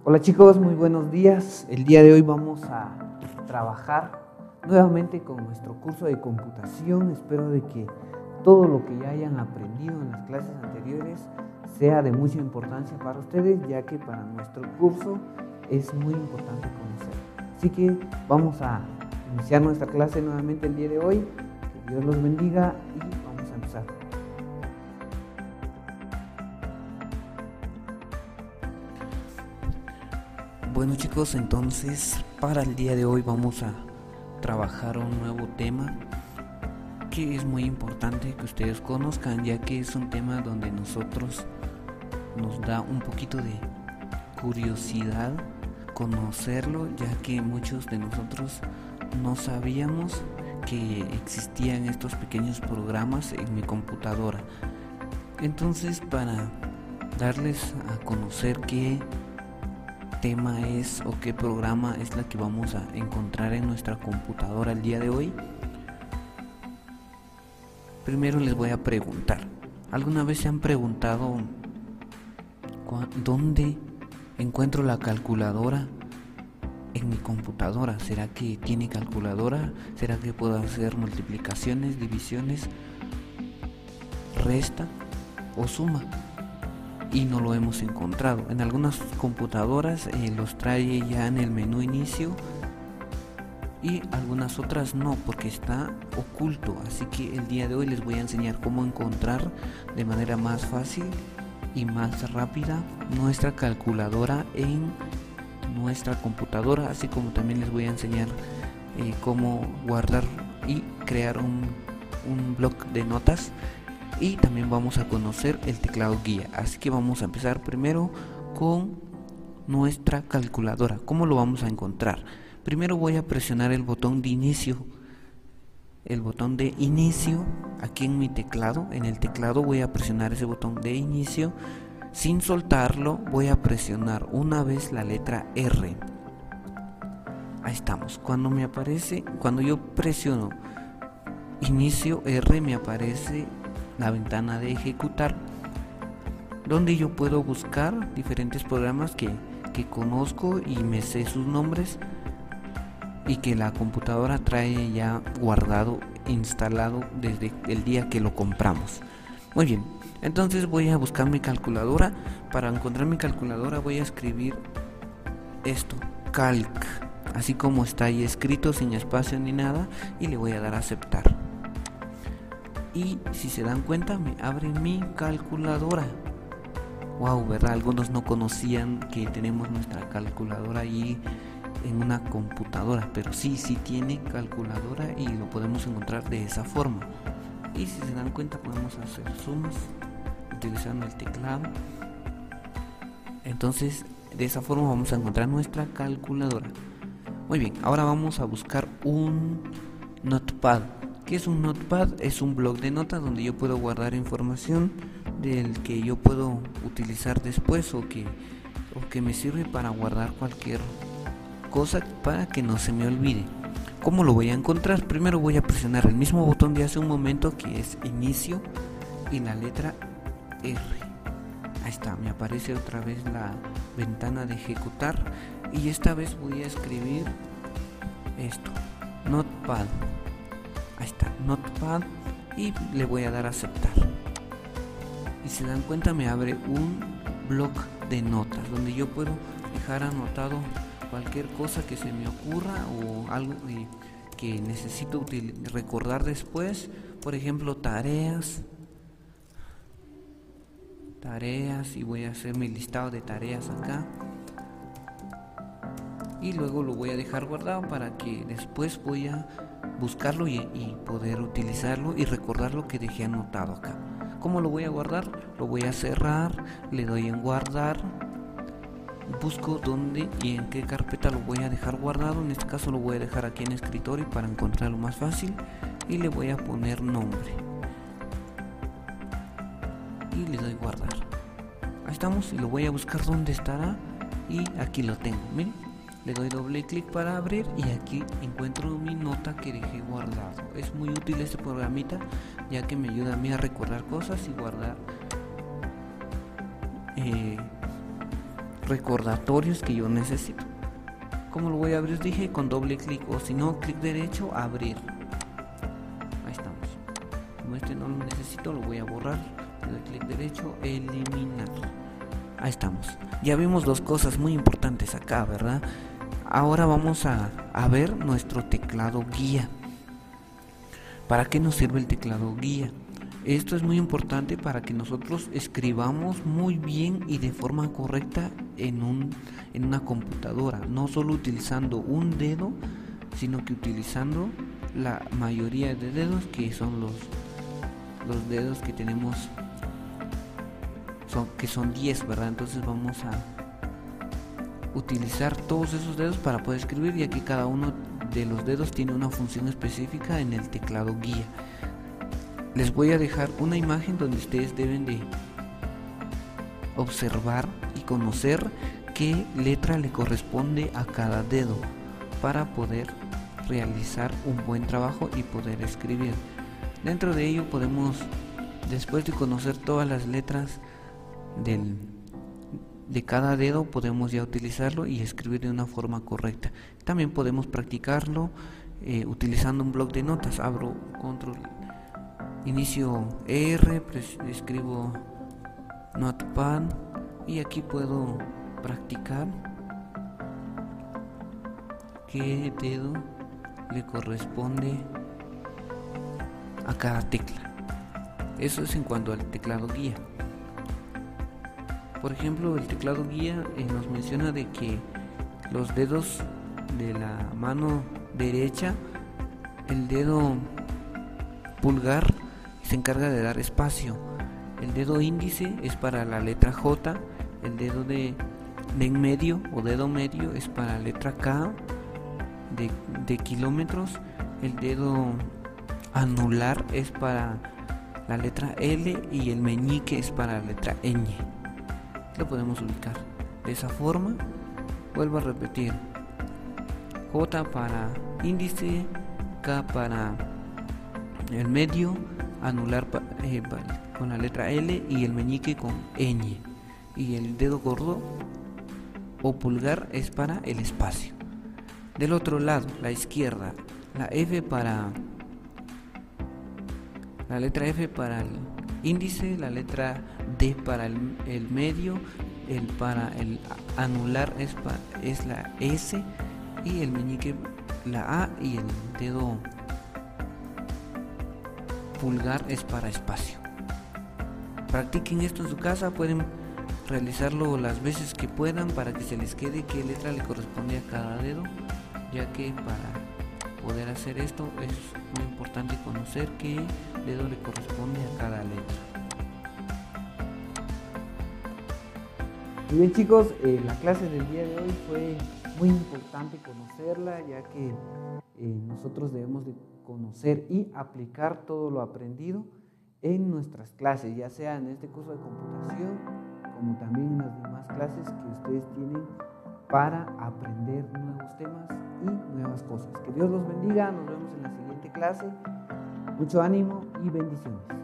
Hola chicos, muy buenos días. El día de hoy vamos a trabajar nuevamente con nuestro curso de computación. Espero de que todo lo que ya hayan aprendido en las clases anteriores sea de mucha importancia para ustedes, ya que para nuestro curso es muy importante conocer. Así que vamos a iniciar nuestra clase nuevamente el día de hoy. Que Dios los bendiga y vamos a empezar. Bueno chicos, entonces para el día de hoy vamos a trabajar un nuevo tema que es muy importante que ustedes conozcan, ya que es un tema donde nosotros nos da un poquito de curiosidad conocerlo, ya que muchos de nosotros no sabíamos que existían estos pequeños programas en mi computadora. Entonces, para darles a conocer qué tema es o qué programa es la que vamos a encontrar en nuestra computadora el día de hoy, primero les voy a preguntar, ¿alguna vez se han preguntado dónde encuentro la calculadora en mi computadora? ¿Será que tiene calculadora? ¿Será que puedo hacer multiplicaciones, divisiones, resta o suma? Y no lo hemos encontrado. En algunas computadoras los trae ya en el menú inicio y algunas otras no, porque está oculto. Así que el día de hoy les voy a enseñar cómo encontrar de manera más fácil y más rápida nuestra calculadora en nuestra computadora, así como también les voy a enseñar cómo guardar y crear un bloc de notas, y también vamos a conocer el teclado guía. Así que vamos a empezar primero con nuestra calculadora. ¿Cómo lo vamos a encontrar? Primero voy a presionar el botón de inicio. El botón de inicio aquí en mi teclado. En el teclado voy a presionar ese botón de inicio. Sin soltarlo voy a presionar una vez la letra R. Ahí estamos. Cuando yo presiono inicio R, me aparece la ventana de ejecutar, donde yo puedo buscar diferentes programas que conozco y me sé sus nombres y que la computadora trae ya guardado, instalado desde el día que lo compramos. Muy bien, entonces voy a buscar mi calculadora. Para encontrar mi calculadora voy a escribir esto, calc, así como está ahí escrito, sin espacio ni nada, y le voy a dar a aceptar. Y si se dan cuenta, me abre mi calculadora. Wow, ¿verdad? Algunos no conocían que tenemos nuestra calculadora ahí en una computadora, pero sí tiene calculadora y lo podemos encontrar de esa forma. Y si se dan cuenta, podemos hacer sumas utilizando el teclado. Entonces, de esa forma vamos a encontrar nuestra calculadora. Muy bien, ahora vamos a buscar un notepad. ¿Qué es un notepad? Es un bloc de notas donde yo puedo guardar información del que yo puedo utilizar después o que me sirve para guardar cualquier cosa para que no se me olvide. ¿Cómo lo voy a encontrar? Primero voy a presionar el mismo botón de hace un momento, que es inicio, y la letra R. Ahí está, me aparece otra vez la ventana de ejecutar, y esta vez voy a escribir esto, notepad. Ahí está, notepad, y le voy a dar a aceptar. Y si se dan cuenta, me abre un bloc de notas donde yo puedo dejar anotado cualquier cosa que se me ocurra o algo que necesito recordar después. Por ejemplo, tareas, y voy a hacer mi listado de tareas acá, y luego lo voy a dejar guardado para que después voy a buscarlo y poder utilizarlo y recordar lo que dejé anotado acá. ¿Cómo lo voy a guardar? Lo voy a cerrar, le doy en guardar, busco dónde y en qué carpeta lo voy a dejar guardado. En este caso lo voy a dejar aquí en escritorio para encontrarlo más fácil, y le voy a poner nombre y le doy guardar. Ahí estamos, y lo voy a buscar dónde estará, y aquí lo tengo. Miren, le doy doble clic para abrir y aquí encuentro mi nota que dejé guardado. Es muy útil este programita, ya que me ayuda a mí a recordar cosas y guardar recordatorios que yo necesito. ¿Cómo lo voy a abrir? Dije con doble clic, o si no, clic derecho, abrir. Ahí estamos. Como este no lo necesito, lo voy a borrar. Le doy clic derecho, eliminar. Ahí estamos. Ya vimos dos cosas muy importantes acá, ¿verdad? Ahora vamos a ver nuestro teclado guía. ¿Para qué nos sirve el teclado guía? Esto es muy importante para que nosotros escribamos muy bien y de forma correcta en una computadora, no solo utilizando un dedo, sino que utilizando la mayoría de dedos, que son los dedos que tenemos, que son 10, ¿verdad? Entonces vamos a utilizar todos esos dedos para poder escribir, ya que cada uno de los dedos tiene una función específica en el teclado guía. Les voy a dejar una imagen donde ustedes deben de observar y conocer qué letra le corresponde a cada dedo para poder realizar un buen trabajo y poder escribir. Dentro de ello podemos, después de conocer todas las letras de cada dedo, podemos ya utilizarlo y escribir de una forma correcta. También podemos practicarlo utilizando un bloc de notas. Abro control, inicio R, escribo Notepad y aquí puedo practicar qué dedo le corresponde a cada tecla. Eso es en cuanto al teclado guía. Por ejemplo, el teclado guía nos menciona de que los dedos de la mano derecha, el dedo pulgar se encarga de dar espacio, el dedo índice es para la letra J, el dedo de en medio o dedo medio es para la letra K de kilómetros, el dedo anular es para la letra L y el meñique es para la letra ñ. Lo podemos ubicar de esa forma. Vuelvo a repetir: J para índice, K para el medio, anular con la letra L y el meñique con ñ, y el dedo gordo o pulgar es para el espacio. Del otro lado, la izquierda, la F para la letra F para el índice, la letra D para el medio, el para el anular es la S y el meñique la A, y el dedo pulgar es para espacio. Practiquen esto en su casa, pueden realizarlo las veces que puedan para que se les quede qué letra le corresponde a cada dedo, ya que para poder hacer esto es muy importante conocer qué dedo le corresponde a cada letra. Muy bien, chicos, la clase del día de hoy fue muy importante conocerla, ya que nosotros debemos de conocer y aplicar todo lo aprendido en nuestras clases, ya sea en este curso de computación como también en las demás clases que ustedes tienen para aprender nuevos temas y nuevas cosas. Que Dios los bendiga, nos vemos en la siguiente clase. Mucho ánimo y bendiciones.